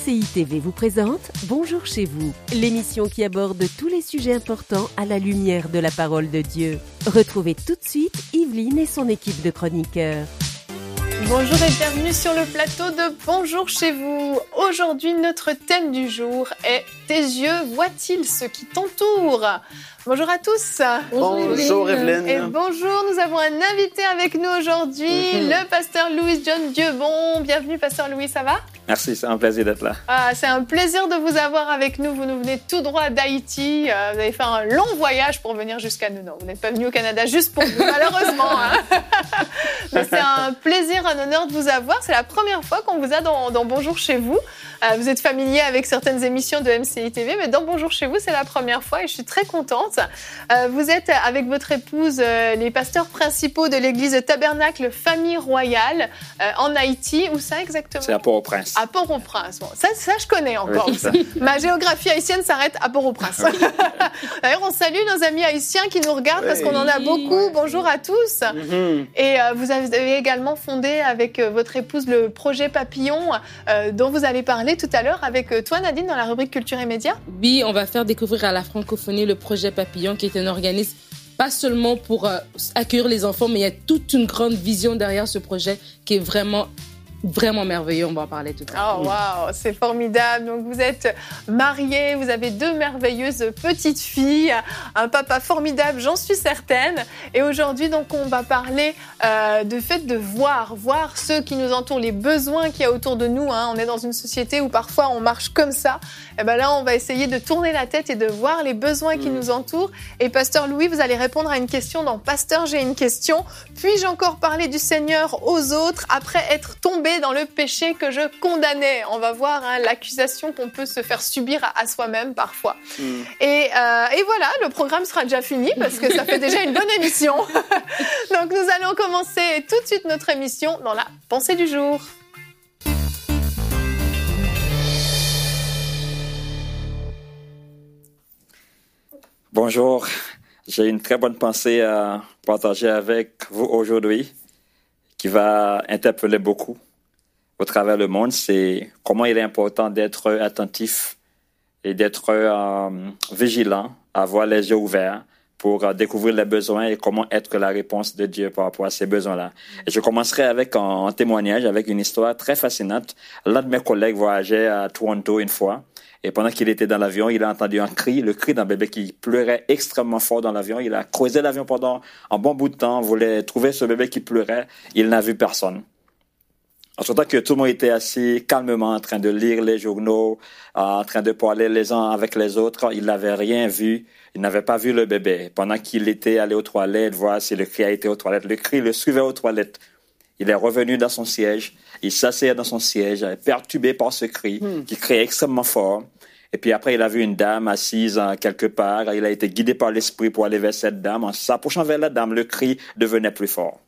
MCI TV vous présente Bonjour chez vous, l'émission qui aborde tous les sujets importants à la lumière de la parole de Dieu. Retrouvez tout de suite Yveline et son équipe de chroniqueurs. Bonjour et bienvenue sur le plateau de Bonjour chez vous. Aujourd'hui, notre thème du jour est « Tes yeux voient-ils ce qui t'entoure ?» Bonjour à tous. Bonjour Evelyne. Et bonjour, nous avons un invité avec nous aujourd'hui, le pasteur Louis John Dieubon. Bienvenue pasteur Louis, ça va ? Merci, c'est un plaisir d'être là. C'est un plaisir de vous avoir avec nous. Vous nous venez tout droit d'Haïti. Vous avez fait un long voyage pour venir jusqu'à nous. Non, vous n'êtes pas venu au Canada juste pour nous, malheureusement. Mais c'est un plaisir, un honneur de vous avoir. C'est la première fois qu'on vous a dans Bonjour chez vous. Vous êtes familier avec certaines émissions de MCI TV, mais dans Bonjour chez vous, c'est la première fois et je suis très contente. Vous êtes avec votre épouse les pasteurs principaux de l'église Tabernacle Famille Royale en Haïti. Où ça exactement ? C'est à Port-au-Prince. À Port-au-Prince. Bon, ça je connais encore. Oui, ma géographie haïtienne s'arrête à Port-au-Prince. D'ailleurs, on salue nos amis haïtiens qui nous regardent parce qu'on en a beaucoup. Bonjour à tous. Et vous avez également fondé avec votre épouse le projet Papillon dont vous allez parler tout à l'heure avec toi, Nadine, dans la rubrique Culture et Médias. Oui, on va faire découvrir à la francophonie le projet Papillon, qui est un organisme pas seulement pour accueillir les enfants, mais il y a toute une grande vision derrière ce projet qui est vraiment merveilleux, on va en parler tout à l'heure. Oh waouh, c'est formidable. Donc vous êtes mariés, vous avez deux merveilleuses petites filles, un papa formidable, j'en suis certaine. Et aujourd'hui, donc, on va parler de fait de voir ceux qui nous entourent, les besoins qu'il y a autour de nous. On est dans une société où parfois on marche comme ça. Et ben là, on va essayer de tourner la tête et de voir les besoins qui nous entourent. Et Pasteur Louis, vous allez répondre à une question dans Pasteur, j'ai une question. Puis-je encore parler du Seigneur aux autres après être tombé dans le péché que je condamnais? On va voir l'accusation qu'on peut se faire subir à soi-même parfois. Et voilà, le programme sera déjà fini parce que ça fait déjà une bonne émission. Donc nous allons commencer tout de suite notre émission dans la pensée du jour. Bonjour, j'ai une très bonne pensée à partager avec vous aujourd'hui qui va interpeller beaucoup au travers le monde. C'est comment il est important d'être attentif et d'être vigilant, avoir les yeux ouverts pour découvrir les besoins et comment être la réponse de Dieu par rapport à ces besoins-là. Et je commencerai avec un témoignage, avec une histoire très fascinante. L'un de mes collègues voyageait à Toronto une fois. Et pendant qu'il était dans l'avion, il a entendu un cri, le cri d'un bébé qui pleurait extrêmement fort dans l'avion. Il a creusé l'avion pendant un bon bout de temps, voulait trouver ce bébé qui pleurait. Il n'a vu personne. En ce temps que tout le monde était assis calmement en train de lire les journaux, en train de parler les uns avec les autres, il n'avait rien vu. Il n'avait pas vu le bébé. Pendant qu'il était allé aux toilettes, voir si le cri a été aux toilettes, le cri le suivait aux toilettes. Il est revenu dans son siège. Il s'asseyait dans son siège, perturbé par ce cri, qui criait extrêmement fort. Et puis après, il a vu une dame assise quelque part. Il a été guidé par l'esprit pour aller vers cette dame. En s'approchant vers la dame, le cri devenait plus fort.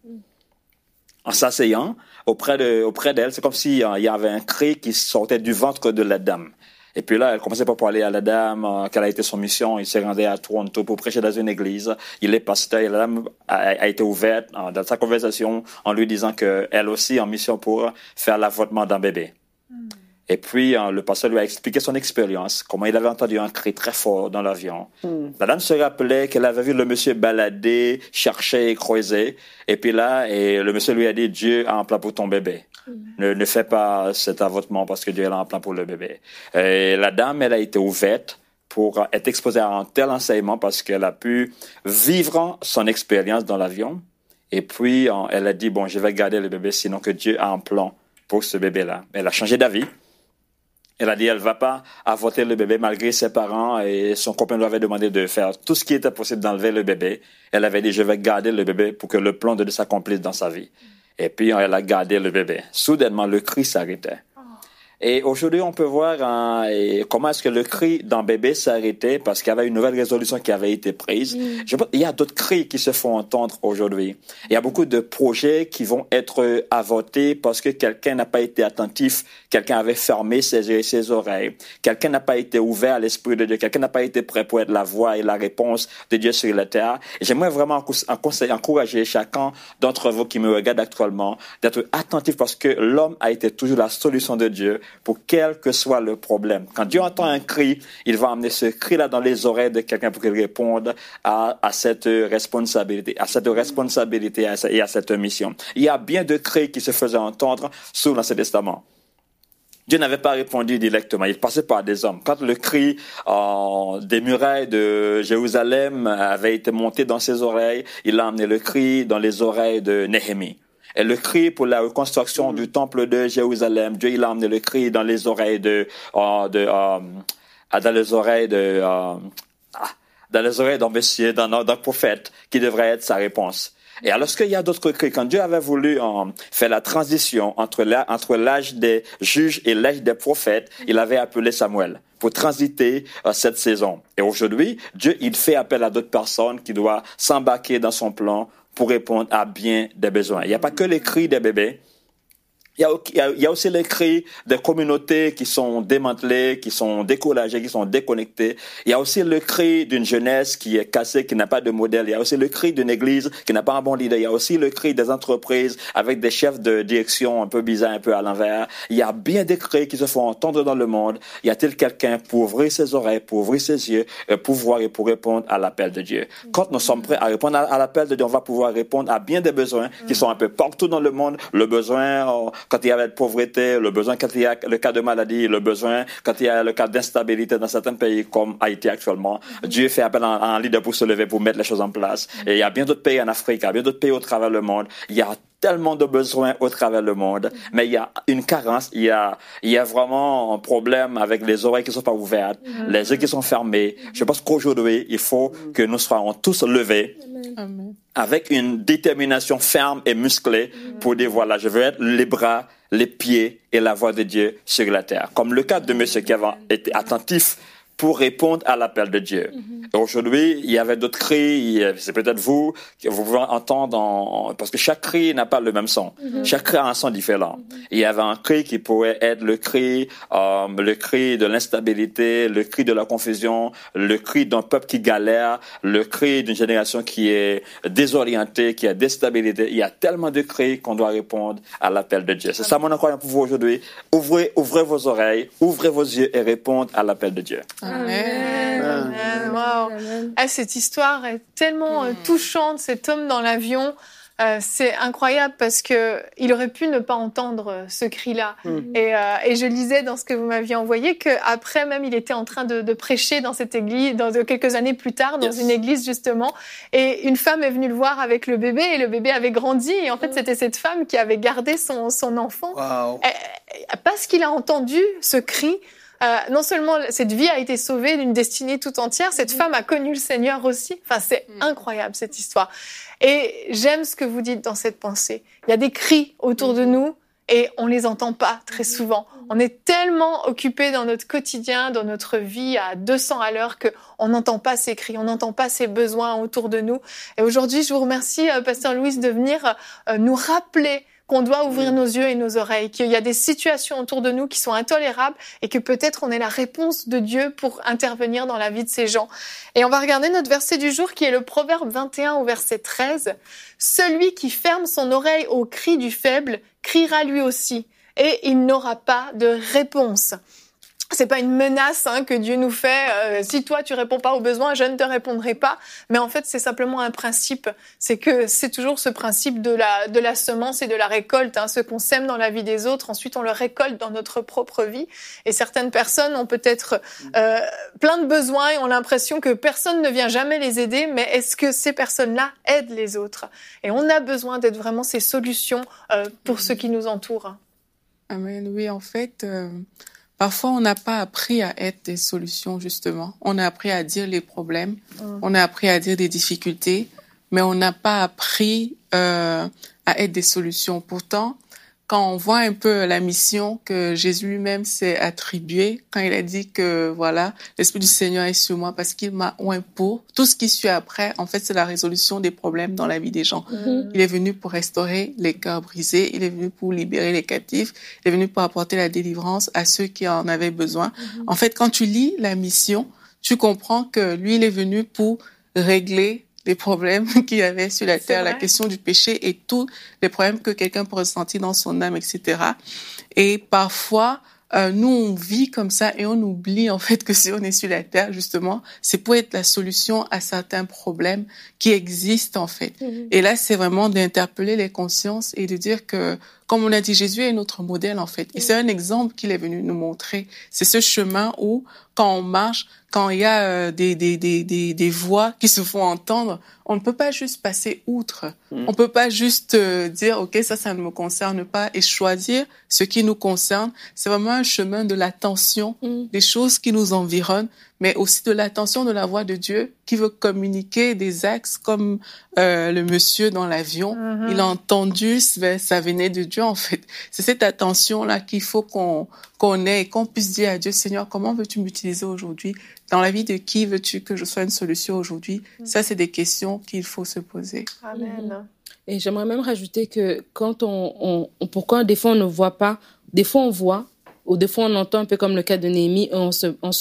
En s'asseyant auprès d'elle, c'est comme s'il y avait un cri qui sortait du ventre de la dame. Et puis là, elle commençait par parler à la dame, quelle a été son mission. Il s'est rendu à Toronto pour prêcher dans une église. Il est pasteur et la dame a été ouverte dans sa conversation en lui disant qu'elle aussi en mission pour faire l'avortement d'un bébé. Et puis, le pasteur lui a expliqué son expérience, comment il avait entendu un cri très fort dans l'avion. La dame se rappelait qu'elle avait vu le monsieur balader, chercher et creuser. Et puis là, le monsieur lui a dit, Dieu a un plan pour ton bébé. Ne fais pas cet avortement parce que Dieu a un plan pour le bébé. Et la dame, elle a été ouverte pour être exposée à un tel enseignement parce qu'elle a pu vivre son expérience dans l'avion. Et puis, elle a dit, bon, je vais garder le bébé, sinon que Dieu a un plan pour ce bébé-là. Elle a changé d'avis. Elle a dit, elle va pas avorter le bébé malgré ses parents et son copain lui avait demandé de faire tout ce qui était possible d'enlever le bébé. Elle avait dit, je vais garder le bébé pour que le plan de Dieu s'accomplisse dans sa vie. Et puis, elle a gardé le bébé. Soudainement, le cri s'arrêtait. Et aujourd'hui, on peut voir comment est-ce que le cri d'un bébé s'est arrêté parce qu'il y avait une nouvelle résolution qui avait été prise. Il y a d'autres cris qui se font entendre aujourd'hui. Il y a beaucoup de projets qui vont être avortés parce que quelqu'un n'a pas été attentif, quelqu'un avait fermé ses yeux et ses oreilles, quelqu'un n'a pas été ouvert à l'Esprit de Dieu, quelqu'un n'a pas été prêt pour être la voix et la réponse de Dieu sur la terre. Et j'aimerais vraiment encourager chacun d'entre vous qui me regardent actuellement d'être attentif parce que l'homme a été toujours la solution de Dieu pour quel que soit le problème. Quand Dieu entend un cri, il va amener ce cri-là dans les oreilles de quelqu'un pour qu'il réponde à cette responsabilité, et à cette mission. Il y a bien de cris qui se faisaient entendre sous l'Ancien Testament. Dieu n'avait pas répondu directement, il passait par des hommes. Quand le cri des murailles de Jérusalem avait été monté dans ses oreilles, il a amené le cri dans les oreilles de Néhémie. Et le cri pour la reconstruction du temple de Jérusalem, Dieu il a amené le cri dans les oreilles d'un prophète qui devrait être sa réponse. Et alors qu'il y a d'autres cris, quand Dieu avait voulu faire la transition entre l'âge des juges et l'âge des prophètes, il avait appelé Samuel pour transiter cette saison. Et aujourd'hui, Dieu il fait appel à d'autres personnes qui doivent s'embarquer dans son plan pour répondre à bien des besoins. Il n'y a pas que les cris des bébés. Il y a aussi les cris des communautés qui sont démantelées, qui sont découragées, qui sont déconnectées. Il y a aussi le cri d'une jeunesse qui est cassée, qui n'a pas de modèle. Il y a aussi le cri d'une église qui n'a pas un bon leader. Il y a aussi le cri des entreprises avec des chefs de direction un peu bizarres, un peu à l'envers. Il y a bien des cris qui se font entendre dans le monde. Y a-t-il quelqu'un pour ouvrir ses oreilles, pour ouvrir ses yeux, pour voir et pour répondre à l'appel de Dieu? Quand nous sommes prêts à répondre à l'appel de Dieu, on va pouvoir répondre à bien des besoins qui sont un peu partout dans le monde. Le besoin quand il y a la pauvreté, le besoin quand il y a le cas de maladie, le besoin quand il y a le cas d'instabilité dans certains pays comme Haïti actuellement. Dieu fait appel à un leader pour se lever, pour mettre les choses en place. Et il y a bien d'autres pays en Afrique, il y a bien d'autres pays au travers le monde. Il y a tellement de besoins au travers le monde, mais il y a une carence, il y a vraiment un problème avec les oreilles qui sont pas ouvertes, les yeux qui sont fermés. Je pense qu'aujourd'hui, il faut que nous soyons tous levés. Amen. Avec une détermination ferme et musclée pour dire voilà, je veux être les bras, les pieds et la voix de Dieu sur la terre. Comme le cas de monsieur qui avait été attentif pour répondre à l'appel de Dieu. Et aujourd'hui, il y avait d'autres cris, c'est peut-être vous, que vous pouvez entendre, parce que chaque cri n'a pas le même son. Chaque cri a un son différent. Il y avait un cri qui pourrait être le cri de l'instabilité, le cri de la confusion, le cri d'un peuple qui galère, le cri d'une génération qui est désorientée, qui est déstabilisée. Il y a tellement de cris qu'on doit répondre à l'appel de Dieu. C'est ça mon encouragement pour vous aujourd'hui. Ouvrez vos oreilles, ouvrez vos yeux et répondez à l'appel de Dieu. Amen. Amen. Wow. Ah, cette histoire est tellement touchante, cet homme dans l'avion. C'est incroyable parce que il aurait pu ne pas entendre ce cri-là. Et je lisais dans ce que vous m'aviez envoyé qu'après même il était en train de prêcher dans cette église, quelques années plus tard, dans une église justement. Et une femme est venue le voir avec le bébé et le bébé avait grandi. Et en fait, c'était cette femme qui avait gardé son enfant. Wow. Parce qu'il a entendu ce cri. Non seulement cette vie a été sauvée d'une destinée tout entière, cette femme a connu le Seigneur aussi. Enfin, c'est incroyable cette histoire. Et j'aime ce que vous dites dans cette pensée. Il y a des cris autour de nous et on les entend pas très souvent. On est tellement occupé dans notre quotidien, dans notre vie à 200 à l'heure qu'on n'entend pas ces cris, on n'entend pas ces besoins autour de nous. Et aujourd'hui, je vous remercie, Pasteur Louise, de venir nous rappeler qu'on doit ouvrir nos yeux et nos oreilles, qu'il y a des situations autour de nous qui sont intolérables et que peut-être on est la réponse de Dieu pour intervenir dans la vie de ces gens. Et on va regarder notre verset du jour qui est le Proverbe 21 au verset 13. « Celui qui ferme son oreille au cri du faible criera lui aussi et il n'aura pas de réponse. » C'est pas une menace que Dieu nous fait. Si toi tu réponds pas aux besoins, je ne te répondrai pas. Mais en fait, c'est simplement un principe. C'est que c'est toujours ce principe de la semence et de la récolte. Ce qu'on sème dans la vie des autres, ensuite on le récolte dans notre propre vie. Et certaines personnes ont peut-être plein de besoins et ont l'impression que personne ne vient jamais les aider. Mais est-ce que ces personnes-là aident les autres? Et on a besoin d'être vraiment ces solutions pour ceux qui nous entourent. Amen. Oui, en fait. Parfois, on n'a pas appris à être des solutions, justement. On a appris à dire les problèmes, on a appris à dire des difficultés, mais on n'a pas appris à être des solutions. Pourtant, quand on voit un peu la mission que Jésus lui-même s'est attribuée, quand il a dit que, voilà, l'Esprit du Seigneur est sur moi parce qu'il m'a oint pour, tout ce qui suit après, en fait, c'est la résolution des problèmes dans la vie des gens. Il est venu pour restaurer les cœurs brisés, il est venu pour libérer les captifs, il est venu pour apporter la délivrance à ceux qui en avaient besoin. En fait, quand tu lis la mission, tu comprends que lui, il est venu pour régler les problèmes qu'il y avait sur la terre, la question du péché et tous les problèmes que quelqu'un peut ressentir dans son âme, etc. Et parfois, nous, on vit comme ça et on oublie en fait que si on est sur la terre, justement, c'est pour être la solution à certains problèmes qui existent en fait. Et là, c'est vraiment d'interpeller les consciences et de dire que, comme on a dit, Jésus est notre modèle en fait. Et c'est un exemple qu'il est venu nous montrer. C'est ce chemin où, quand on marche, quand il y a des voix qui se font entendre, on ne peut pas juste passer outre. On peut pas juste dire ok, ça ne me concerne pas et choisir ce qui nous concerne. C'est vraiment un chemin de l'attention des choses qui nous environnent, mais aussi de l'attention de la voix de Dieu qui veut communiquer des axes comme le monsieur dans l'avion. Il a entendu, ça venait de Dieu en fait. C'est cette attention-là qu'il faut qu'on ait et qu'on puisse dire à Dieu, Seigneur, comment veux-tu m'utiliser aujourd'hui? Dans la vie de qui veux-tu que je sois une solution aujourd'hui? Ça, c'est des questions qu'il faut se poser. Amen. Et j'aimerais même rajouter que quand pourquoi des fois on ne voit pas, des fois on voit, ou des fois on entend, un peu comme le cas de Néhémie, on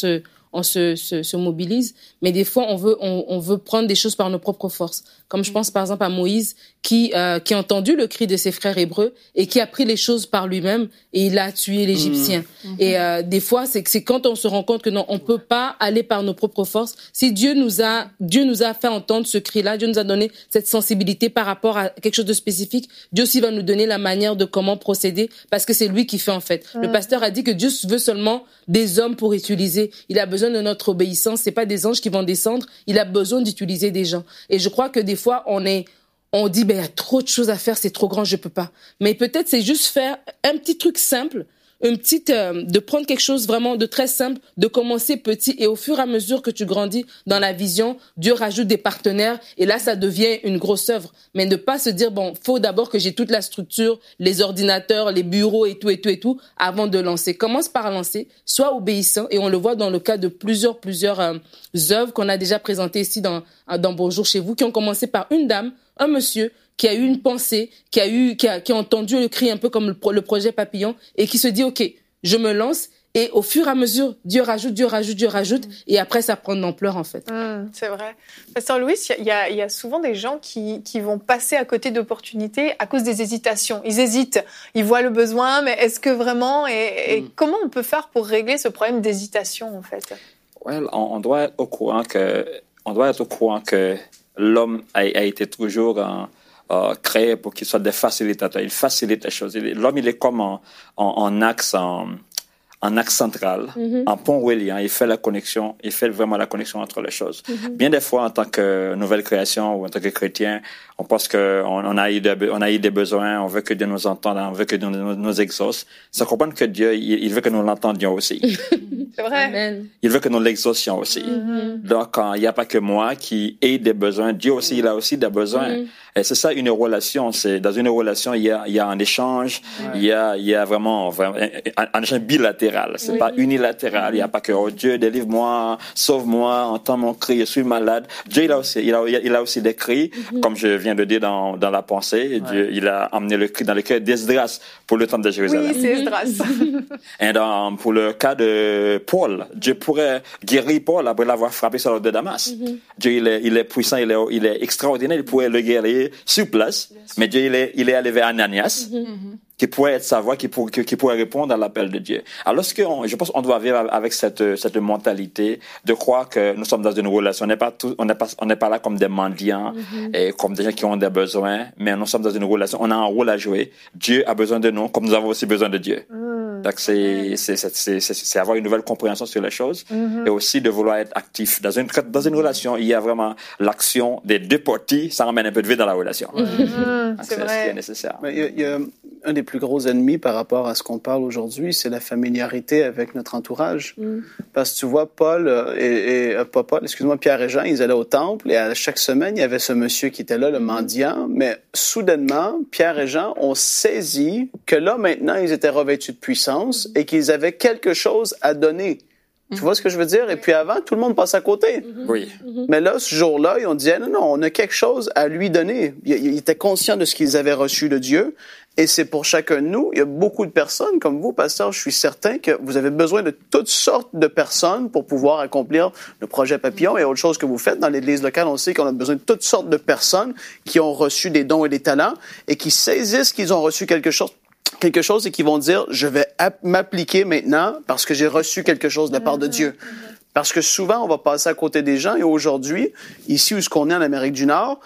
se mobilise, mais des fois on veut prendre des choses par nos propres forces. Comme je pense par exemple à Moïse qui a entendu le cri de ses frères hébreux et qui a pris les choses par lui-même et il a tué l'Égyptien. Et des fois c'est quand on se rend compte que non, on peut pas aller par nos propres forces. Si Dieu nous a fait entendre ce cri-là, Dieu nous a donné cette sensibilité par rapport à quelque chose de spécifique, Dieu aussi va nous donner la manière de comment procéder parce que c'est lui qui fait en fait. Le pasteur a dit que Dieu veut seulement des hommes pour utiliser. Il a besoin de notre obéissance, c'est pas des anges qui vont descendre, il a besoin d'utiliser des gens. Et je crois que des fois on dit il y a trop de choses à faire, c'est trop grand, je peux pas. Mais peut-être c'est juste faire un petit truc simple, de prendre quelque chose vraiment de très simple, de commencer petit et au fur et à mesure que tu grandis dans la vision, Dieu rajoute des partenaires et là ça devient une grosse œuvre. Mais ne pas se dire faut d'abord que j'ai toute la structure, les ordinateurs, les bureaux et tout avant de lancer. Commence par lancer, sois obéissant et on le voit dans le cas de plusieurs œuvres qu'on a déjà présentées ici dans Bonjour chez vous qui ont commencé par une dame, un monsieur qui a eu une pensée, qui a entendu le cri un peu comme le projet Papillon et qui se dit ok, je me lance et au fur et à mesure Dieu rajoute et après ça prend de l'ampleur en fait. C'est vrai. Pasteur Louis, il y a souvent des gens qui vont passer à côté d'opportunités à cause des hésitations. Ils hésitent, ils voient le besoin, mais est-ce que vraiment et comment on peut faire pour régler ce problème d'hésitation en fait? On doit être au courant que l'homme a été toujours créé pour qu'il soit des facilitateurs. Il facilite les choses. L'homme, il est comme en axe central, en pont reliant. Il fait vraiment la connexion entre les choses. Bien des fois, en tant que nouvelle création ou en tant que chrétien, on pense qu'on a eu des besoins, on veut que Dieu nous entende, on veut que Dieu nous exauce. Sans comprendre que Dieu, il veut que nous l'entendions aussi. C'est vrai. Amen. Il veut que nous l'exaucions aussi. Donc, il n'y a pas que moi qui ai des besoins. Dieu aussi, il a aussi des besoins. Et c'est ça une relation. Dans une relation, il y a un échange. Il y a vraiment un échange bilatéral. C'est pas unilatéral. Il n'y a pas que oh Dieu délivre-moi, sauve-moi, entends mon cri, je suis malade. Dieu il a aussi des cris, comme je viens de dire dans la pensée. Dieu il a amené le cri dans le cœur d'Esdras pour le temple de Jérusalem. Oui, c'est Esdras. Et pour le cas de Paul, Dieu pourrait guérir Paul après l'avoir frappé sur le de Damas. Dieu il est puissant, il est extraordinaire, il pourrait le guérir sur place. Mais Dieu il est allé vers Ananias. Qui pourrait être sa voix, qui pourrait répondre à l'appel de Dieu. Alors, je pense qu'on doit vivre avec cette mentalité de croire que nous sommes dans une relation. On n'est pas là comme des mendiants et comme des gens qui ont des besoins, mais nous sommes dans une relation. On a un rôle à jouer. Dieu a besoin de nous, comme nous avons aussi besoin de Dieu. Donc, c'est avoir une nouvelle compréhension sur les choses et aussi de vouloir être actif. Dans une relation, il y a vraiment l'action des deux parties. Ça ramène un peu de vie dans la relation. C'est vrai. Ce qui est nécessaire. Il y a un des plus gros ennemis par rapport à ce qu'on parle aujourd'hui, c'est la familiarité avec notre entourage. Parce que tu vois, Pierre et Jean, ils allaient au temple et à chaque semaine, il y avait ce monsieur qui était là, le mendiant. Mais soudainement, Pierre et Jean ont saisi que là, maintenant, ils étaient revêtus de puissance et qu'ils avaient quelque chose à donner. Tu vois ce que je veux dire? Et puis avant, tout le monde passe à côté. Oui. Mais là, ce jour-là, ils ont dit, non, on a quelque chose à lui donner. Ils étaient conscients de ce qu'ils avaient reçu de Dieu. Et c'est pour chacun de nous. Il y a beaucoup de personnes, comme vous, pasteur, je suis certain que vous avez besoin de toutes sortes de personnes pour pouvoir accomplir le projet Papillon et autre chose que vous faites. Dans l'église locale, on sait qu'on a besoin de toutes sortes de personnes qui ont reçu des dons et des talents et qui saisissent qu'ils ont reçu quelque chose quelque chose et qui vont dire, je vais m'appliquer maintenant parce que j'ai reçu quelque chose de la part de Dieu. Parce que souvent, on va passer à côté des gens et aujourd'hui, ici où ce qu'on est en Amérique du Nord,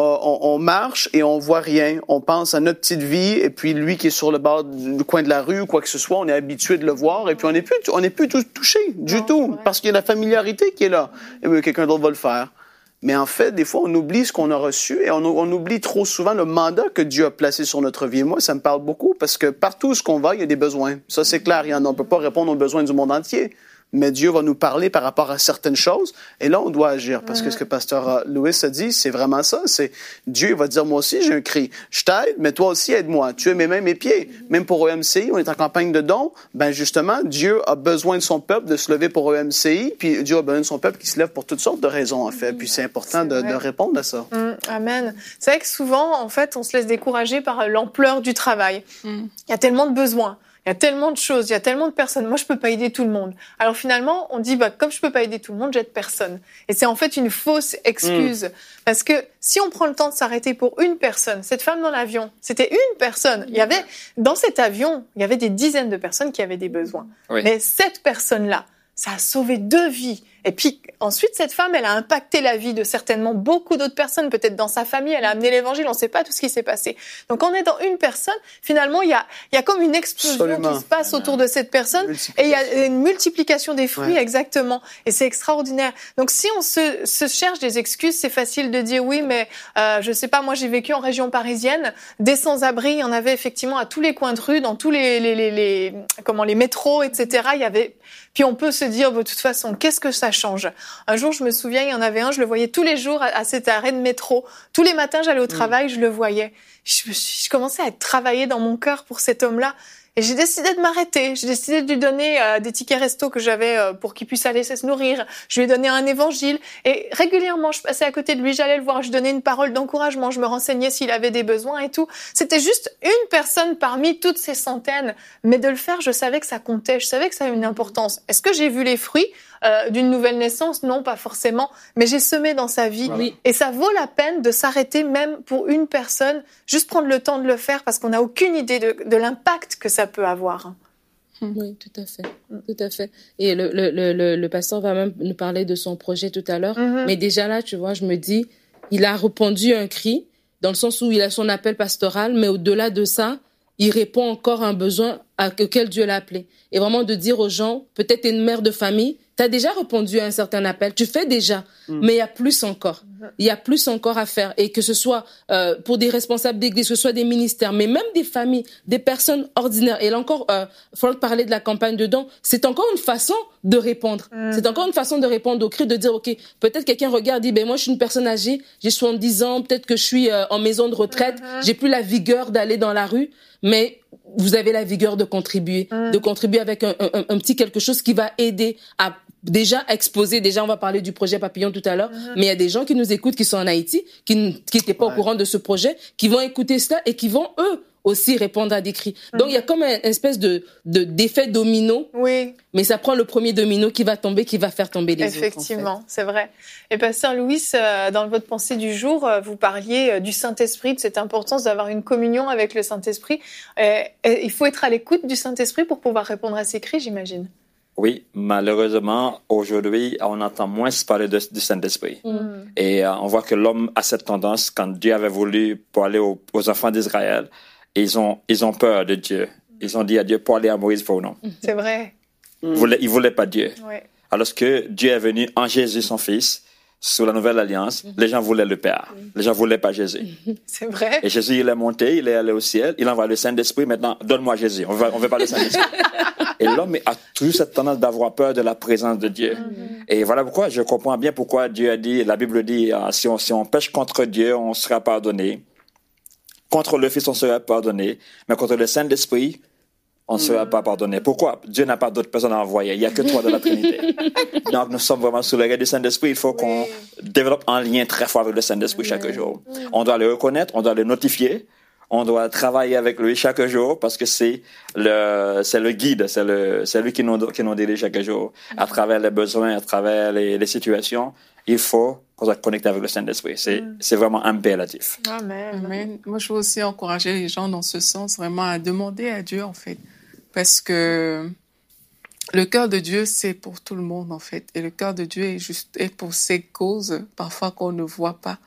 on marche et on voit rien. On pense à notre petite vie et puis lui qui est sur le bord du coin de la rue ou quoi que ce soit, on est habitué de le voir et puis on n'est plus touché du tout parce qu'il y a la familiarité qui est là. Et bien, quelqu'un d'autre va le faire. Mais en fait, des fois, on oublie ce qu'on a reçu et on oublie trop souvent le mandat que Dieu a placé sur notre vie. Et moi, ça me parle beaucoup parce que partout où on va, il y a des besoins. Ça, c'est clair. On ne peut pas répondre aux besoins du monde entier. Mais Dieu va nous parler par rapport à certaines choses. Et là, on doit agir. Parce que ce que Pasteur Louis a dit, c'est vraiment ça. C'est Dieu va dire, moi aussi, j'ai un cri. Je t'aide, mais toi aussi, aide-moi. Tu es mes mains, mes pieds. Même pour EMCI, on est en campagne de dons. Ben, justement, Dieu a besoin de son peuple de se lever pour EMCI. Puis Dieu a besoin de son peuple qui se lève pour toutes sortes de raisons, en fait. Puis c'est important de répondre à ça. Amen. C'est vrai que souvent, en fait, on se laisse décourager par l'ampleur du travail. Il y a tellement de besoins. Il y a tellement de choses, il y a tellement de personnes. Moi, je peux pas aider tout le monde. Alors finalement, on dit, comme je peux pas aider tout le monde, j'aide personne. Et c'est en fait une fausse excuse. Parce que si on prend le temps de s'arrêter pour une personne, cette femme dans l'avion, c'était une personne. Il y avait, dans cet avion, il y avait des dizaines de personnes qui avaient des besoins. Oui. Mais cette personne-là, ça a sauvé 2 vies. Et puis ensuite, cette femme, elle a impacté la vie de certainement beaucoup d'autres personnes, peut-être dans sa famille, elle a amené l'évangile, on ne sait pas tout ce qui s'est passé. Donc on est dans une personne, finalement, il y a comme une explosion qui se passe autour de cette personne et il y a une multiplication des fruits, exactement. Et c'est extraordinaire. Donc si on se cherche des excuses, c'est facile de dire oui, mais je sais pas, moi j'ai vécu en région parisienne, des sans-abri, il y en avait effectivement à tous les coins de rue, dans tous les métros, etc. Il y avait. Puis on peut se dire, de toute façon, qu'est-ce que ça change? Un jour, je me souviens, il y en avait un, je le voyais tous les jours à cet arrêt de métro. Tous les matins, j'allais au travail, je le voyais. Je commençais à être travaillée dans mon cœur pour cet homme-là. Et j'ai décidé de m'arrêter. J'ai décidé de lui donner des tickets resto que j'avais pour qu'il puisse aller se nourrir. Je lui ai donné un évangile. Et régulièrement, je passais à côté de lui, j'allais le voir, je lui donnais une parole d'encouragement, je me renseignais s'il avait des besoins et tout. C'était juste une personne parmi toutes ces centaines. Mais de le faire, je savais que ça comptait, je savais que ça avait une importance. Est-ce que j'ai vu les fruits d'une nouvelle naissance? Non, pas forcément. Mais j'ai semé dans sa vie. Oui. Et ça vaut la peine de s'arrêter même pour une personne, juste prendre le temps de le faire parce qu'on n'a aucune idée de l'impact que ça peut avoir. Oui, tout à fait. Tout à fait. Et le pasteur va même nous parler de son projet tout à l'heure. Mais déjà là, tu vois, je me dis, il a répondu à un cri, dans le sens où il a son appel pastoral, mais au-delà de ça, il répond encore à un besoin auquel Dieu l'a appelé. Et vraiment de dire aux gens, peut-être t'es une mère de famille, t'as déjà répondu à un certain appel, tu fais déjà, mais il y a plus encore. Il y a plus encore à faire. Et que ce soit pour des responsables d'église, que ce soit des ministères, mais même des familles, des personnes ordinaires. Et là encore, Franck parlait de la campagne de dons, c'est encore une façon de répondre. C'est encore une façon de répondre au cri, de dire, OK, peut-être quelqu'un regarde, dit, moi je suis une personne âgée, j'ai 70 ans, peut-être que je suis en maison de retraite, j'ai plus la vigueur d'aller dans la rue, mais vous avez la vigueur de contribuer avec un petit quelque chose qui va aider à déjà exposer. Déjà, on va parler du projet Papillon tout à l'heure, mais il y a des gens qui nous écoutent, qui sont en Haïti, qui n'étaient pas au courant de ce projet, qui vont écouter cela et qui vont, eux, aussi répondre à des cris. Donc, il y a comme une espèce d'effet domino. Oui. Mais ça prend le premier domino qui va tomber, qui va faire tomber les autres. Effectivement, c'est vrai. Et Pasteur Louis, dans votre pensée du jour, vous parliez du Saint-Esprit, de cette importance d'avoir une communion avec le Saint-Esprit. Il faut être à l'écoute du Saint-Esprit pour pouvoir répondre à ces cris, j'imagine. Oui, malheureusement, aujourd'hui, on entend moins parler du Saint-Esprit. Et on voit que l'homme a cette tendance, quand Dieu avait voulu pour aller aux enfants d'Israël, ils ont peur de Dieu. Ils ont dit à Dieu, pour aller à Moïse, il faut non. C'est vrai. Ils voulaient pas Dieu. Ouais. Alors que Dieu est venu en Jésus, son Fils, sous la nouvelle alliance, les gens voulaient le Père. Les gens voulaient pas Jésus. C'est vrai. Et Jésus, il est monté, il est allé au ciel, il envoie le Saint-Esprit. Maintenant, donne-moi Jésus. On veut pas le Saint-Esprit. Et l'homme a toujours cette tendance d'avoir peur de la présence de Dieu. Et voilà pourquoi je comprends bien pourquoi Dieu a dit, la Bible dit, si on pêche contre Dieu, on sera pardonné. Contre le Fils, on sera pardonné. Mais contre le Saint-Esprit, on ne sera pas pardonné. Pourquoi? Dieu n'a pas d'autres personnes à envoyer. Il n'y a que 3 de la Trinité. Donc, nous sommes vraiment sous le règne du Saint-Esprit. Il faut qu'on développe un lien très fort avec le Saint-Esprit chaque jour. On doit le reconnaître, on doit le notifier. On doit travailler avec lui chaque jour parce que c'est le guide, c'est lui qui nous dirige chaque jour. À travers les besoins, à travers les situations, il faut qu'on soit connecté avec le Saint-Esprit. C'est vraiment impératif. Amen. Amen. Moi, je veux aussi encourager les gens dans ce sens, vraiment à demander à Dieu, en fait. Parce que le cœur de Dieu, c'est pour tout le monde, en fait. Et le cœur de Dieu est pour ces causes, parfois qu'on ne voit pas.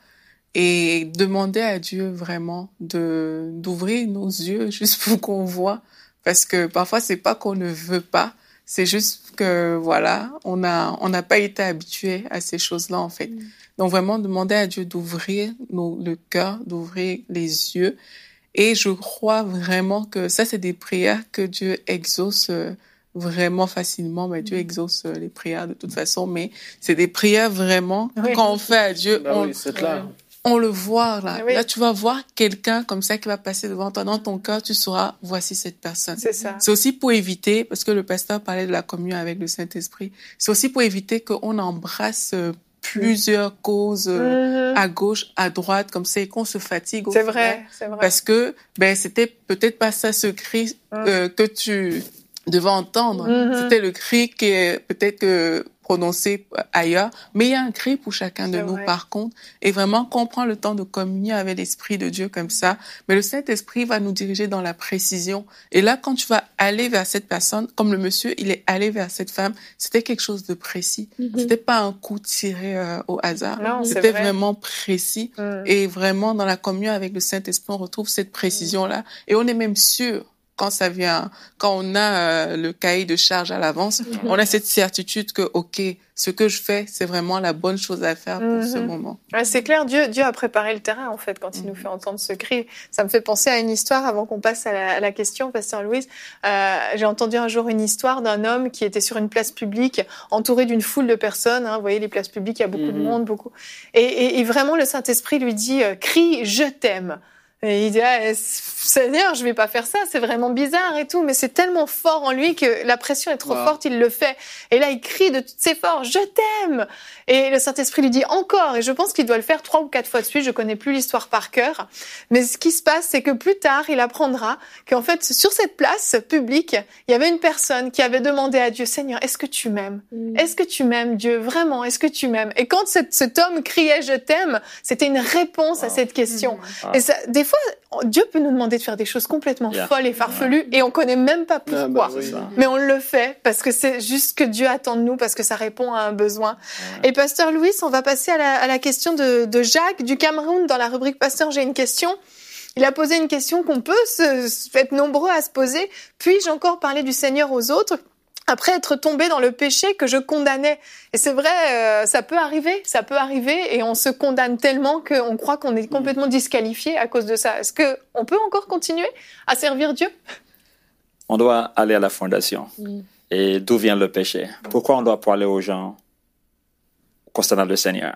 Et demander à Dieu vraiment d'ouvrir nos yeux juste pour qu'on voit. Parce que parfois, c'est pas qu'on ne veut pas. C'est juste que, voilà, on n'a pas été habitué à ces choses-là, en fait. Donc, vraiment, demander à Dieu d'ouvrir le cœur, d'ouvrir les yeux. Et je crois vraiment que ça, c'est des prières que Dieu exauce vraiment facilement. Mais Dieu exauce les prières de toute façon. Mais c'est des prières vraiment, quand on fait à Dieu, c'est clair. on le voit, là. Oui. Là, tu vas voir quelqu'un comme ça qui va passer devant toi. Dans ton cœur, tu sauras, voici cette personne. C'est ça. C'est aussi pour éviter, parce que le pasteur parlait de la communion avec le Saint-Esprit, c'est aussi pour éviter qu'on embrasse plusieurs causes à gauche, à droite, comme ça, et qu'on se fatigue au C'est final. vrai, c'est vrai. Parce que, c'était peut-être pas ça ce cri que tu devais entendre. C'était le cri qui est peut-être prononcé ailleurs, mais il y a un cri pour chacun de nous, par contre, et vraiment qu'on prend le temps de communier avec l'Esprit de Dieu comme ça, mais le Saint-Esprit va nous diriger dans la précision. Et là, quand tu vas aller vers cette personne, comme le monsieur, il est allé vers cette femme, c'était quelque chose de précis. C'était pas un coup tiré au hasard. Non, c'était vrai. vraiment précis. Et vraiment, dans la communion avec le Saint-Esprit, on retrouve cette précision-là. Et on est même sûr, quand on a le cahier de charge à l'avance, on a cette certitude que, OK, ce que je fais, c'est vraiment la bonne chose à faire pour ce moment. Ouais, c'est clair, Dieu a préparé le terrain, en fait, quand il nous fait entendre ce cri. Ça me fait penser à une histoire, avant qu'on passe à la question, Pasteur Louise. J'ai entendu un jour une histoire d'un homme qui était sur une place publique, entouré d'une foule de personnes. Hein, vous voyez, les places publiques, il y a beaucoup de monde, beaucoup. Et vraiment, le Saint-Esprit lui dit, crie, je t'aime. Et il dit, Seigneur, je vais pas faire ça, c'est vraiment bizarre et tout, mais c'est tellement fort en lui que la pression est trop forte, il le fait. Et là, il crie de toutes ses forces, je t'aime. Et le Saint-Esprit lui dit encore, et je pense qu'il doit le faire 3 ou 4 fois de suite, je connais plus l'histoire par cœur. Mais ce qui se passe, c'est que plus tard, il apprendra qu'en fait, sur cette place publique, il y avait une personne qui avait demandé à Dieu, Seigneur, est-ce que tu m'aimes? Est-ce que tu m'aimes, Dieu? Vraiment, est-ce que tu m'aimes? Et quand cet homme criait, je t'aime, c'était une réponse à cette question. Et ça, des fois, Dieu peut nous demander de faire des choses complètement folles et farfelues et on connaît même pas pourquoi. Mais on le fait parce que c'est juste ce que Dieu attend de nous, parce que ça répond à un besoin. Et Pasteur Louis, on va passer à la question de Jacques du Cameroun dans la rubrique Pasteur, j'ai une question. Il a posé une question qu'on peut être nombreux à se poser. Puis-je encore parler du Seigneur aux autres après être tombé dans le péché que je condamnais? Et c'est vrai, ça peut arriver, et on se condamne tellement qu'on croit qu'on est complètement disqualifié à cause de ça. Est-ce qu'on peut encore continuer à servir Dieu? On doit aller à la fondation. Et d'où vient le péché? Pourquoi on doit parler aux gens concernant le Seigneur?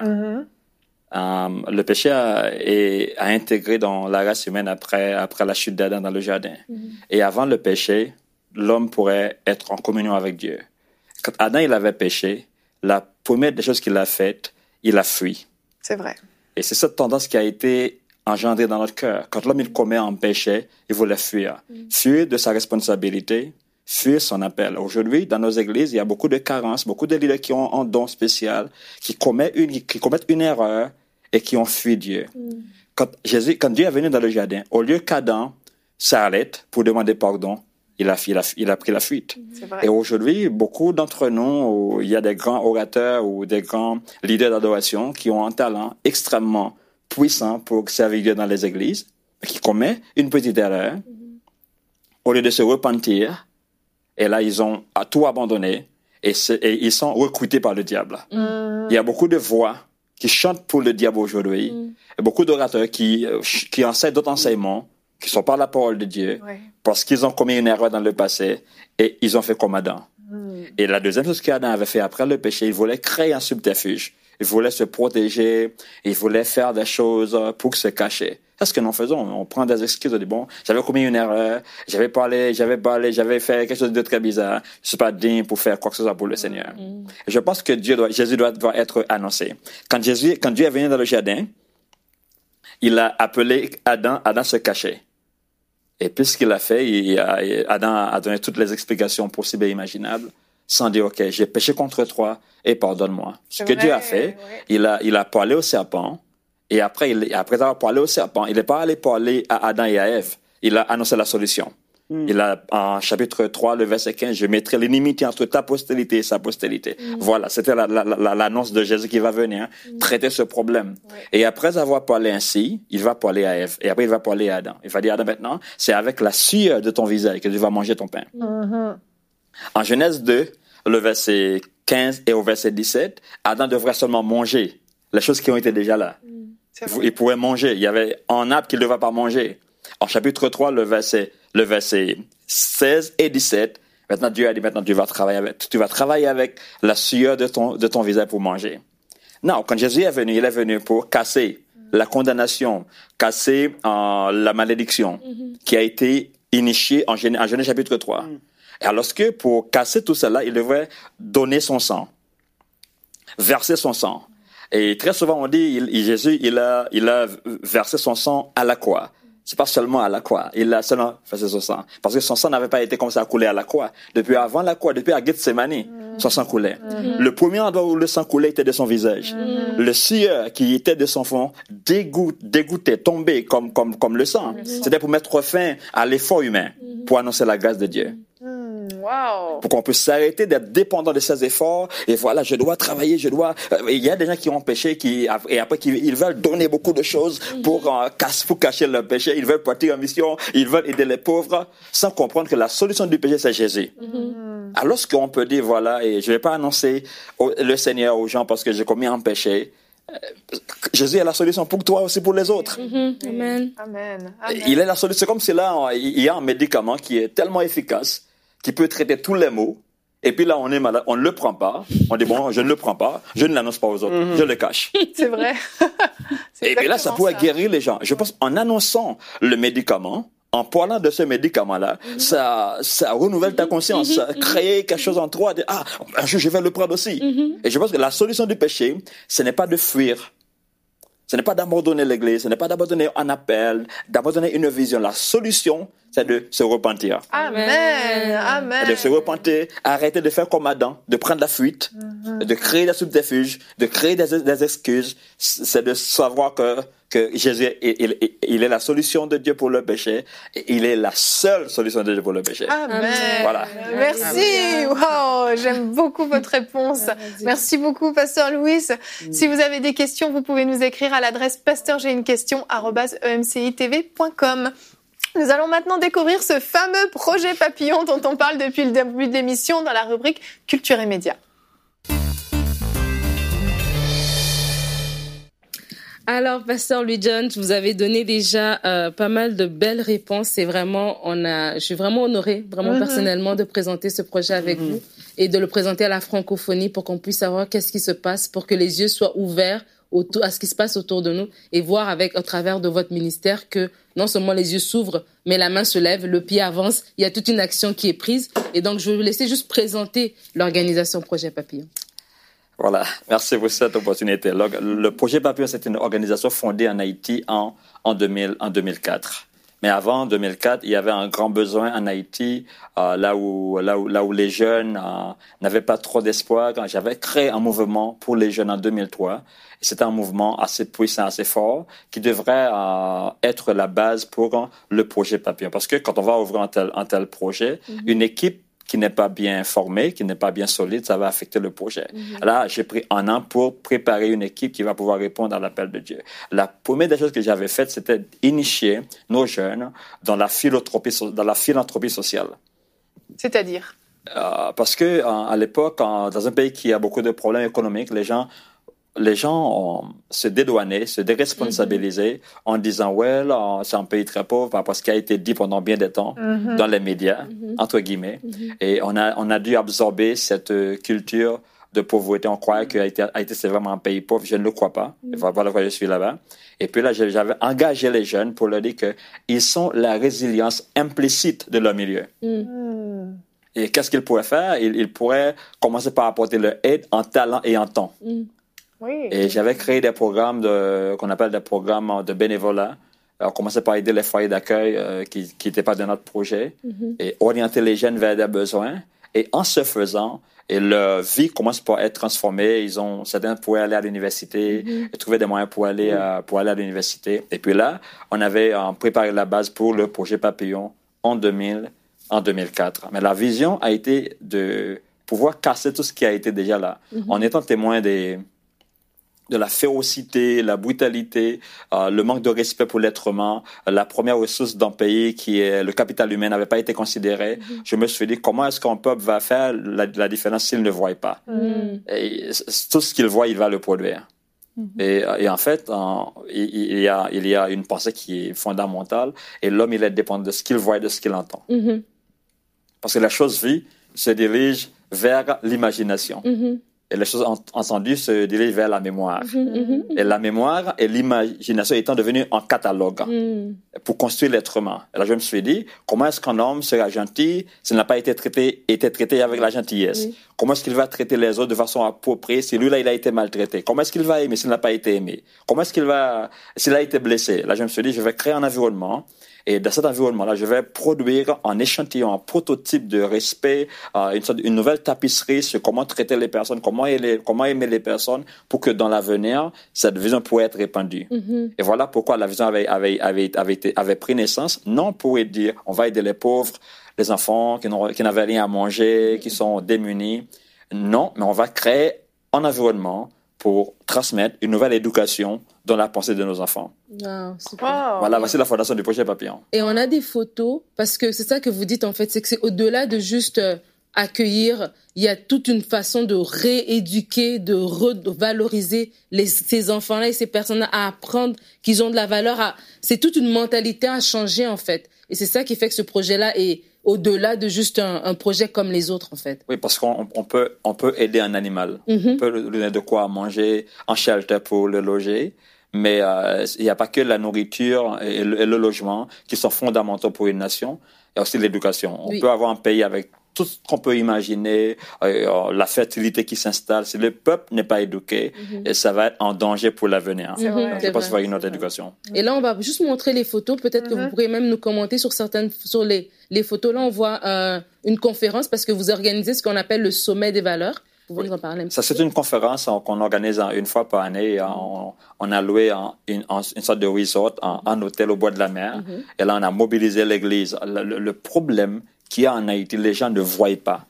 Le péché a intégré dans la race humaine après la chute d'Adam dans le jardin. Et avant le péché, l'homme pourrait être en communion avec Dieu. Quand Adam il avait péché, la première des choses qu'il a faites, il a fui. C'est vrai. Et c'est cette tendance qui a été engendrée dans notre cœur. Quand l'homme il commet un péché, il voulait fuir. Fuir de sa responsabilité, fuir son appel. Aujourd'hui, dans nos églises, il y a beaucoup de carences, beaucoup de leaders qui ont un don spécial, qui commettent une erreur et qui ont fui Dieu. Quand Dieu est venu dans le jardin, au lieu qu'Adam s'arrête pour demander pardon, il a pris la fuite. Et aujourd'hui, beaucoup d'entre nous, il y a des grands orateurs ou des grands leaders d'adoration qui ont un talent extrêmement puissant pour servir Dieu dans les églises, qui commettent une petite erreur. Au lieu de se repentir, et là, ils ont tout abandonné et ils sont recrutés par le diable. Il y a beaucoup de voix qui chantent pour le diable aujourd'hui, et beaucoup d'orateurs qui enseignent d'autres enseignements qui sont pas la parole de Dieu, parce qu'ils ont commis une erreur dans le passé et ils ont fait comme Adam. Et la deuxième chose qu'Adam avait fait après le péché, il voulait créer un subterfuge. Il voulait se protéger, il voulait faire des choses pour se cacher. C'est ce que nous faisons. On prend des excuses, on dit bon, j'avais commis une erreur, j'avais fait quelque chose de très bizarre, je suis pas digne pour faire quoi que ce soit pour le Seigneur. Et je pense que Jésus doit être annoncé. Quand Dieu est venu dans le jardin, il a appelé Adam se cacher. Et puis ce qu'il a fait, Adam a donné toutes les explications possibles et imaginables. sans dire, OK, j'ai péché contre toi et pardonne-moi. Ce que Dieu a fait, il a parlé au serpent, et après avoir parlé au serpent, il n'est pas allé parler à Adam et à Ève. Il a annoncé la solution. Il a, en chapitre 3, le verset 15, je mettrai l'inimitié entre ta postérité et sa postérité. Voilà, c'était l'annonce de Jésus qui va venir traiter ce problème. Et après avoir parlé ainsi, il va parler à Ève. Et après, il va parler à Adam. Il va dire, Adam, maintenant, c'est avec la sueur de ton visage que tu vas manger ton pain. En Genèse 2, le verset 15 et au verset 17, Adam devrait seulement manger les choses qui ont été déjà là. Il pouvait manger. Il y avait un arbre qu'il ne devait pas manger. En chapitre 3, le verset 16 et 17, maintenant Dieu a dit, maintenant tu vas travailler avec la sueur de ton visage pour manger. Non, quand Jésus est venu, il est venu pour casser la condamnation, casser la malédiction qui a été initiée en Genèse chapitre 3. Et alors que pour casser tout cela, il devrait donner son sang, verser son sang. Et très souvent on dit, Jésus, il a versé son sang à la croix. C'est pas seulement à la croix, il a seulement versé son sang. Parce que son sang n'avait pas été comme ça à couler à la croix. Depuis avant la croix, depuis à Gethsémani, son sang coulait. Le premier endroit où le sang coulait était de son visage. Le sueur qui était de son front dégoûtait, tombait comme le sang. C'était pour mettre fin à l'effort humain, pour annoncer la grâce de Dieu. Wow. Pour qu'on puisse s'arrêter d'être dépendant de ses efforts. Et voilà, je dois travailler, il y a des gens qui ont péché et après ils veulent donner beaucoup de choses pour cacher leur péché. Ils veulent partir en mission, ils veulent aider les pauvres, sans comprendre que la solution du péché, c'est Jésus. Alors qu'on peut dire, voilà, et je vais pas annoncer le Seigneur aux gens parce que j'ai commis un péché. Jésus est la solution pour toi aussi, pour les autres. Amen. Amen. Il est la solution. C'est comme si là, il y a un médicament qui est tellement efficace, qui peut traiter tous les maux. Et puis là, on est malade, on ne le prend pas. On dit, bon, je ne le prends pas, je ne l'annonce pas aux autres, je le cache. C'est vrai. Et puis là, ça pourrait guérir les gens. Je pense, en annonçant le médicament, en parlant de ce médicament-là, ça renouvelle ta conscience, ça crée quelque chose en toi. Un jour, je vais le prendre aussi. Et je pense que la solution du péché, ce n'est pas de fuir. Ce n'est pas d'abandonner l'église, ce n'est pas d'abandonner un appel, d'abandonner une vision. La solution, c'est de se repentir. Amen. Amen. De se repentir, arrêter de faire comme Adam, de prendre la fuite, de créer des subterfuges, de créer des excuses. C'est de savoir que Jésus, il est la solution de Dieu pour le péché. Et il est la seule solution de Dieu pour le péché. Amen. Voilà. Merci. Wow, j'aime beaucoup votre réponse. Merci beaucoup, Pasteur Louis. Si vous avez des questions, vous pouvez nous écrire à l'adresse pasteurj'aiunequestion@emcitv.com. Nous allons maintenant découvrir ce fameux projet Papillon dont on parle depuis le début de l'émission dans la rubrique Culture et Médias. Alors, Pasteur Louis-John, vous avez donné déjà pas mal de belles réponses. C'est vraiment, je suis vraiment honorée, vraiment personnellement, de présenter ce projet avec vous et de le présenter à la francophonie pour qu'on puisse savoir qu'est-ce qui se passe, pour que les yeux soient ouverts à ce qui se passe autour de nous et voir au travers de votre ministère que non seulement les yeux s'ouvrent, mais la main se lève, le pied avance, il y a toute une action qui est prise. Et donc, je vais vous laisser juste présenter l'organisation Projet Papillon. Voilà, merci pour cette opportunité. Le Projet Papillon, c'est une organisation fondée en Haïti en 2004. Mais avant 2004, il y avait un grand besoin en Haïti, là où les jeunes n'avaient pas trop d'espoir. J'avais créé un mouvement pour les jeunes en 2003. Et c'était un mouvement assez puissant, assez fort, qui devrait être la base pour le Projet Papillon. Parce que quand on va ouvrir un tel projet, une équipe qui n'est pas bien formée, qui n'est pas bien solide, ça va affecter le projet. Là, j'ai pris un an pour préparer une équipe qui va pouvoir répondre à l'appel de Dieu. La première des choses que j'avais faites, c'était d'initier nos jeunes dans la philanthropie sociale. C'est-à-dire? Parce que à l'époque, dans un pays qui a beaucoup de problèmes économiques, les gens se dédouanaient, se déresponsabilisaient en disant « ouais, là, c'est un pays très pauvre » parce qu'il a été dit pendant bien des temps dans les médias, entre guillemets. Et on a dû absorber cette culture de pauvreté. On croyait que Haïti, c'est vraiment un pays pauvre. Je ne le crois pas. Voilà pourquoi je suis là-bas. Et puis là, j'avais engagé les jeunes pour leur dire qu'ils sont la résilience implicite de leur milieu. Et qu'est-ce qu'ils pourraient faire? Ils pourraient commencer par apporter leur aide en talent et en temps. Oui. Et j'avais créé des programmes qu'on appelle des programmes de bénévolat. On commençait par aider les foyers d'accueil qui n'étaient pas de notre projet et orienter les jeunes vers des besoins. Et en ce faisant, et leur vie commence par être transformée. Certains pouvaient aller à l'université et trouver des moyens pour aller à l'université. Et puis là, on avait préparé la base pour le projet Papillon en 2004. Mais la vision a été de pouvoir casser tout ce qui a été déjà là, en étant témoin de la férocité, la brutalité, le manque de respect pour l'être humain, la première ressource d'un pays qui est le capital humain n'avait pas été considéré. Je me suis dit, comment est-ce qu'un peuple va faire la différence s'il ne voit pas? Et tout ce qu'il voit, il va le produire. Et en fait, il y a une pensée qui est fondamentale, et l'homme, il est dépendant de ce qu'il voit et de ce qu'il entend. Parce que la chose vue se dirige vers l'imagination. Et les choses entendues se dirigent vers la mémoire. Et la mémoire et l'imagination étant devenues un catalogue pour construire l'être humain. Et là, je me suis dit, comment est-ce qu'un homme sera gentil s'il n'a pas été traité avec la gentillesse? Comment est-ce qu'il va traiter les autres de façon appropriée si lui-là, il a été maltraité? Comment est-ce qu'il va aimer s'il n'a pas été aimé? Comment est-ce s'il a été blessé? Là, je me suis dit, je vais créer un environnement. Et dans cet environnement-là, je vais produire un échantillon, un prototype de respect, une nouvelle tapisserie sur comment traiter les personnes, comment aimer les personnes, pour que dans l'avenir, cette vision pourrait être répandue. Et voilà pourquoi la vision avait pris naissance, non pour dire, on va aider les pauvres, les enfants qui n'avaient rien à manger, qui sont démunis. Non, mais on va créer un environnement pour transmettre une nouvelle éducation dans la pensée de nos enfants. Wow, super. Voilà, voici la fondation du projet Papillon. Et on a des photos, parce que c'est ça que vous dites en fait, c'est que c'est au-delà de juste accueillir, il y a toute une façon de rééduquer, de revaloriser ces enfants-là et ces personnes-là à apprendre qu'ils ont de la valeur. C'est toute une mentalité à changer en fait. Et c'est ça qui fait que ce projet-là est au-delà de juste un projet comme les autres, en fait. Oui, parce qu'on peut aider un animal. On peut lui donner de quoi manger, un shelter pour le loger. Mais il n'y a pas que la nourriture et le logement qui sont fondamentaux pour une nation. Il y a aussi l'éducation. On peut avoir un pays avec tout ce qu'on peut imaginer, la fertilité qui s'installe. Si le peuple n'est pas éduqué, et ça va être en danger pour l'avenir. Je pense qu'il faut une autre éducation. Et là, on va juste montrer les photos. Peut-être que vous pourrez même nous commenter sur les photos. Là, on voit une conférence parce que vous organisez ce qu'on appelle le sommet des valeurs. Vous pouvez nous en parler un petit peu? Ça, c'est une conférence qu'on organise une fois par année. On a loué une sorte de resort, un hôtel au bord de la mer. Et là, on a mobilisé l'église. Le problème qu'il y a en Haïti, les gens ne voient pas.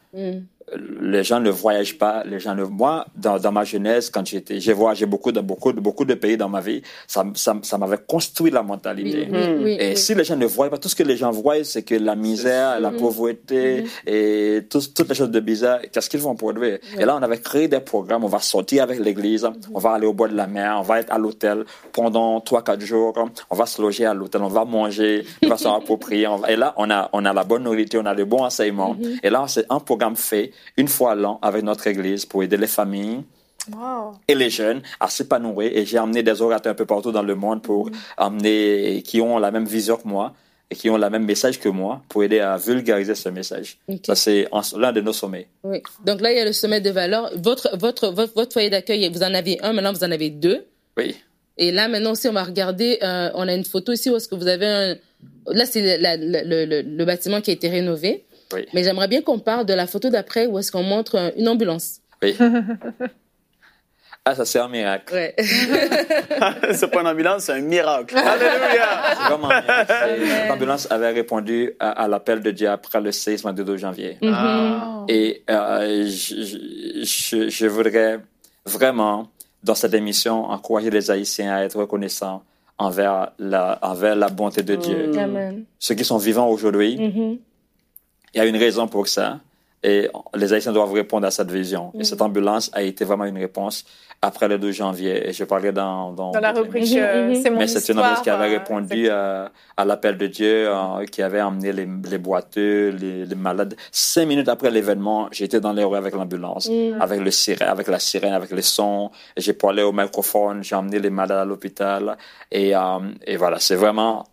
Les gens ne voyagent pas. Moi, dans ma jeunesse, quand j'ai voyagé beaucoup de pays dans ma vie, ça m'avait construit la mentalité. Et si les gens ne voient pas, tout ce que les gens voient, c'est que la misère, la pauvreté et toutes les choses de bizarre, qu'est-ce qu'ils vont produire? Et là, on avait créé des programmes. On va sortir avec l'église, on va aller au bord de la mer, on va être à l'hôtel pendant 3-4 jours, on va se loger à l'hôtel, on va manger de façon appropriée. Et là, on a la bonne nourriture, on a le bon enseignement. Et là, c'est un programme fait une fois à l'an avec notre église pour aider les familles et les jeunes à s'épanouir. Et j'ai amené des orateurs un peu partout dans le monde pour qui ont la même vision que moi et qui ont le même message que moi pour aider à vulgariser ce message. Ça, c'est l'un de nos sommets. Oui. Donc là, il y a le sommet de valeurs. Votre foyer d'accueil, vous en aviez un, maintenant vous en avez 2. Oui. Et là, maintenant aussi, on va regarder, on a une photo ici où est-ce que vous avez là, c'est le bâtiment qui a été rénové. Oui. Mais j'aimerais bien qu'on parle de la photo d'après où est-ce qu'on montre une ambulance. Oui. Ah, ça c'est un miracle. Ouais. C'est pas une ambulance, c'est un miracle. Alléluia! C'est vraiment un miracle. L'ambulance avait répondu à l'appel de Dieu après le séisme du 2 janvier. Et je voudrais vraiment, dans cette émission, encourager les Haïtiens à être reconnaissants envers la bonté de Dieu. Amen. Ceux qui sont vivants aujourd'hui, il y a une raison pour ça. Et les Haïtiens doivent répondre à cette vision. Et cette ambulance a été vraiment une réponse après le 2 janvier. Et je parlais dans la rubrique C'est mon mais histoire. c'est une ambulance qui avait répondu à l'appel de Dieu, qui avait emmené les boiteux, les malades. 5 minutes après l'événement, j'étais dans les rues avec l'ambulance, avec la sirène, avec les sons. Et j'ai parlé au microphone, j'ai emmené les malades à l'hôpital. Et voilà, c'est vraiment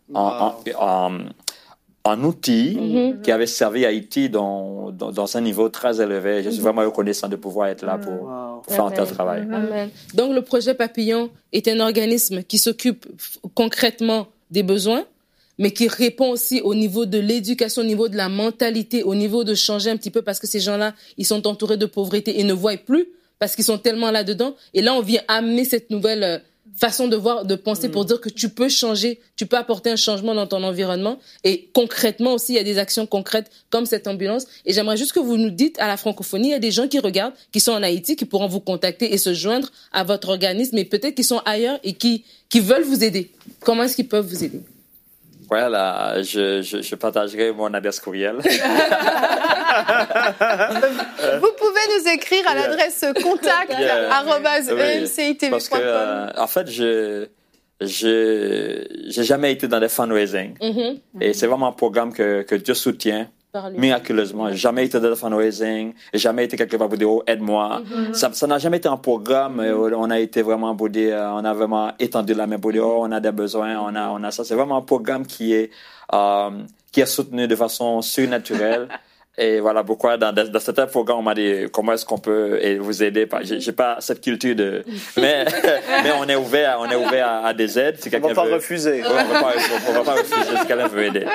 un outil qui avait servi Haïti dans un niveau très élevé. Je suis vraiment reconnaissant de pouvoir être là pour faire un tel travail. Amen. Donc, le projet Papillon est un organisme qui s'occupe concrètement des besoins, mais qui répond aussi au niveau de l'éducation, au niveau de la mentalité, au niveau de changer un petit peu, parce que ces gens-là, ils sont entourés de pauvreté et ne voient plus parce qu'ils sont tellement là-dedans. Et là, on vient amener cette nouvelle façon de voir, de penser pour dire que tu peux changer, tu peux apporter un changement dans ton environnement. Et concrètement aussi, il y a des actions concrètes comme cette ambulance. Et j'aimerais juste que vous nous dites, à la francophonie, il y a des gens qui regardent, qui sont en Haïti, qui pourront vous contacter et se joindre à votre organisme, mais peut-être qu'ils sont ailleurs et qui veulent vous aider. Comment est-ce qu'ils peuvent vous aider? Voilà, je partagerai mon adresse courriel. Vous pouvez nous écrire à l'adresse contact@emcitv.com. Parce que, en fait, j'ai jamais été dans des fundraising. Et c'est vraiment un programme que Dieu soutient miraculeusement. J'ai jamais été dans des fundraising. J'ai jamais été quelque part pour dire, oh, aide-moi. Ça n'a jamais été un programme. On a été vraiment pour dire, on a vraiment étendu la main pour dire, oh, on a des besoins, on a ça. C'est vraiment un programme qui est soutenu de façon surnaturelle. Et voilà pourquoi dans certains programmes on m'a dit comment est-ce qu'on peut vous aider. J'ai pas cette culture de, mais on est ouvert à des aides. Si quelqu'un on va pas refuser. Ouais, on va pas refuser si quelqu'un veut aider.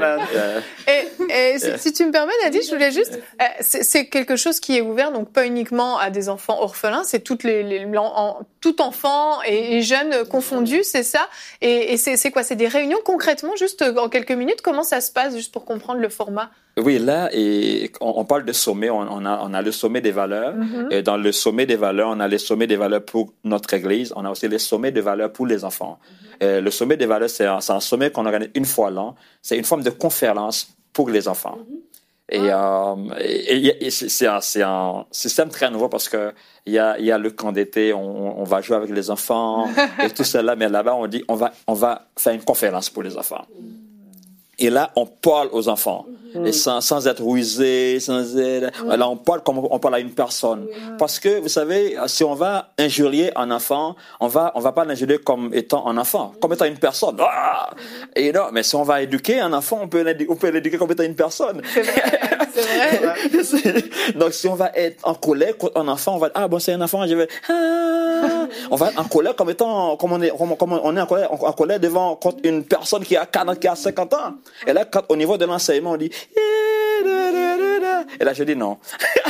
Et si tu me permets, Nadine, je voulais juste, c'est quelque chose qui est ouvert donc pas uniquement à des enfants orphelins, c'est tout enfant et jeunes confondus, c'est ça. Et c'est quoi? C'est des réunions concrètement, juste en quelques minutes. Comment ça se passe, juste pour comprendre le format? Oui, là, et on parle de sommet, on a le sommet des valeurs. Et dans le sommet des valeurs, on a les sommets des valeurs pour notre église. On a aussi les sommets des valeurs pour les enfants. Le sommet des valeurs, c'est un sommet qu'on organise une fois l'an. C'est une forme de conférence pour les enfants. Et c'est un système très nouveau parce que il y a le camp d'été, on va jouer avec les enfants et tout cela. Mais là-bas, on dit, on va faire une conférence pour les enfants. Et là, on parle aux enfants, et sans être rusé, là, on parle comme on parle à une personne. Parce que, vous savez, si on va injurier un enfant, on va pas l'injurier comme étant un enfant, comme étant une personne. Et non, mais si on va éduquer un enfant, on peut l'éduquer comme étant une personne. C'est vrai. Donc, si on va être en colère contre un enfant, on va dire, ah bon, c'est un enfant, je vais, on va être en colère comme on est en colère devant contre une personne qui a 40, qui a 50 ans. Et là, au niveau de l'enseignement, on dit, et là, je dis non.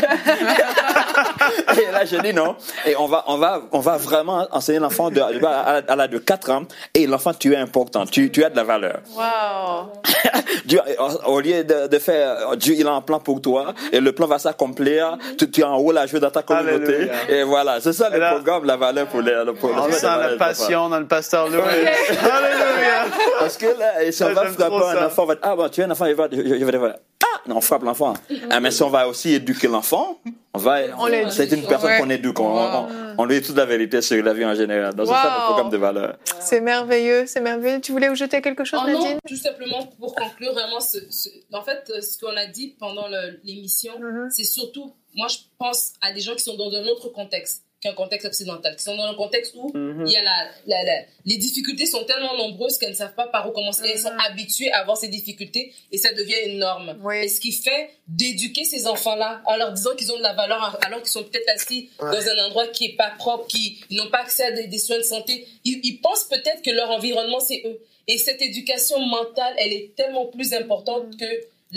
Et là, je dis non. Et on va vraiment enseigner l'enfant à l'âge de 4 ans. Et l'enfant, tu es important. Tu as de la valeur. Wow. Dieu, au lieu de faire, Dieu, il a un plan pour toi. Et le plan va s'accomplir. Tu as un rôle à jouer dans ta communauté. Alléluia. Et voilà. C'est ça le programme, la valeur pour les on sent la passion dans le pasteur Louis. Alléluia. Parce que là, si on va frapper un enfant, on va dire, ah bon, tu es un enfant, je vais dire, non, on frappe l'enfant. Mais si on va aussi éduquer l'enfant, c'est une personne qu'on éduque. On lui dit toute la vérité sur la vie en général. Donc, c'est ça le programme de valeur. C'est merveilleux, c'est merveilleux. Tu voulais ajouter quelque chose, Nadine? Non, tout simplement pour conclure vraiment en fait, ce qu'on a dit pendant l'émission, c'est surtout, moi, je pense à des gens qui sont dans un autre contexte qu'un contexte occidental, qui sont dans un contexte où il y a les difficultés sont tellement nombreuses qu'elles ne savent pas par où commencer. Elles sont habituées à avoir ces difficultés et ça devient une norme. Et ce qui fait d'éduquer ces enfants-là en leur disant qu'ils ont de la valeur alors qu'ils sont peut-être assis dans un endroit qui est pas propre, qui n'ont pas accès à des soins de santé, ils pensent peut-être que leur environnement c'est eux. Et cette éducation mentale, elle est tellement plus importante que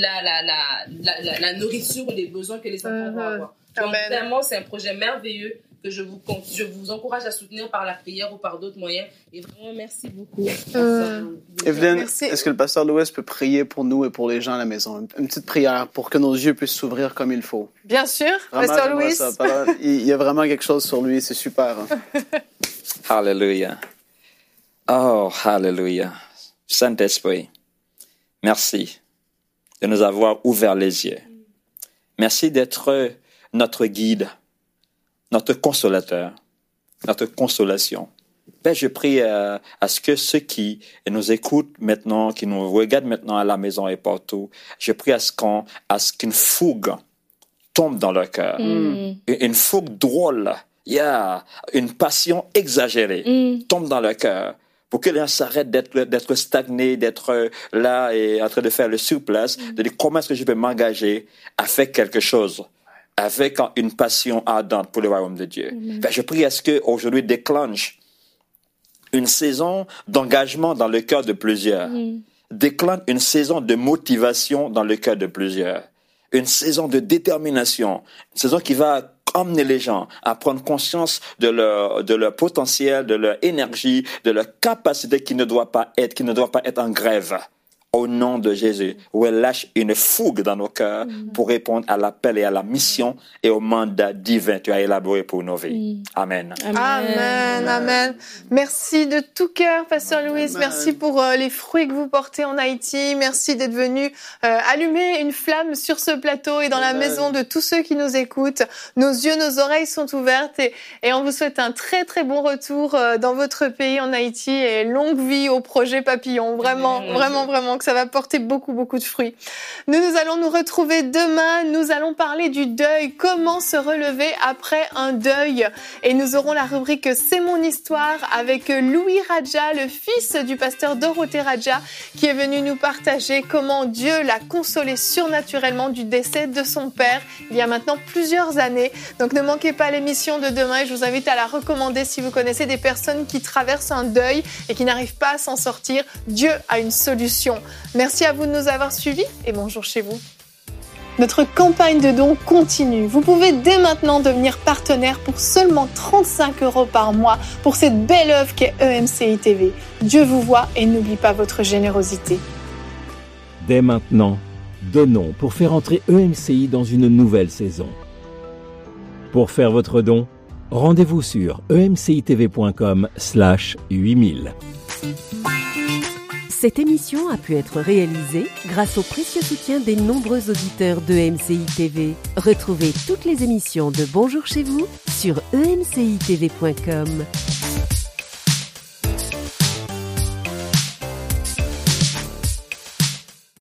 la nourriture ou les besoins que les enfants vont avoir. Donc vraiment, c'est un projet merveilleux que je vous encourage à soutenir par la prière ou par d'autres moyens. Et vraiment, merci beaucoup. Evelyne, est-ce que le pasteur Louis peut prier pour nous et pour les gens à la maison? Une petite prière pour que nos yeux puissent s'ouvrir comme il faut. Bien sûr, pasteur Louis. Il y a vraiment quelque chose sur lui, c'est super. Alléluia. Oh, alléluia. Saint-Esprit, merci de nous avoir ouvert les yeux. Merci d'être notre guide, notre consolateur, notre consolation. Père, je prie à ce que ceux qui nous écoutent maintenant, qui nous regardent maintenant à la maison et partout, je prie à ce qu'une fougue tombe dans leur cœur. Une fougue drôle, une passion exagérée tombe dans leur cœur. Pour que les gens s'arrêtent d'être stagnés, d'être là et en train de faire le surplace, de dire comment est-ce que je peux m'engager à faire quelque chose avec une passion ardente pour le royaume de Dieu. Ben, je prie à ce qu'aujourd'hui déclenche une saison d'engagement dans le cœur de plusieurs. déclenche une saison de motivation dans le cœur de plusieurs. Une saison de détermination, une saison qui va emmener les gens à prendre conscience de leur potentiel, de leur énergie, de leur capacité qui ne doit pas être en grève. Au nom de Jésus, où elle lâche une fougue dans nos cœurs pour répondre à l'appel et à la mission et au mandat divin que tu as élaboré pour nos vies. Amen. Amen, amen. Merci de tout cœur, Pasteur Louis. Merci pour les fruits que vous portez en Haïti. Merci d'être venu allumer une flamme sur ce plateau et dans la maison de tous ceux qui nous écoutent. Nos yeux, nos oreilles sont ouvertes et on vous souhaite un très très bon retour dans votre pays en Haïti et longue vie au projet Papillon. Vraiment, vraiment que ça va porter beaucoup de fruits. Nous allons nous retrouver demain. Nous allons parler du deuil. Comment se relever après un deuil? Et nous aurons la rubrique C'est mon histoire avec Louis Radja, le fils du pasteur Dorothée Radja, qui est venu nous partager comment Dieu l'a consolé surnaturellement du décès de son père il y a maintenant plusieurs années. Donc ne manquez pas l'émission de demain et je vous invite à la recommander si vous connaissez des personnes qui traversent un deuil et qui n'arrivent pas à s'en sortir. Dieu a une solution. Merci à vous de nous avoir suivis et bonjour chez vous. Notre campagne de dons continue. Vous pouvez dès maintenant devenir partenaire pour seulement 35 € par mois pour cette belle œuvre qu'est EMCI TV. Dieu vous voit et n'oublie pas votre générosité. Dès maintenant, donnons pour faire entrer EMCI dans une nouvelle saison. Pour faire votre don, rendez-vous sur emcitv.com/8000. Cette émission a pu être réalisée grâce au précieux soutien des nombreux auditeurs de EMCI TV. Retrouvez toutes les émissions de Bonjour chez vous sur emcitv.com.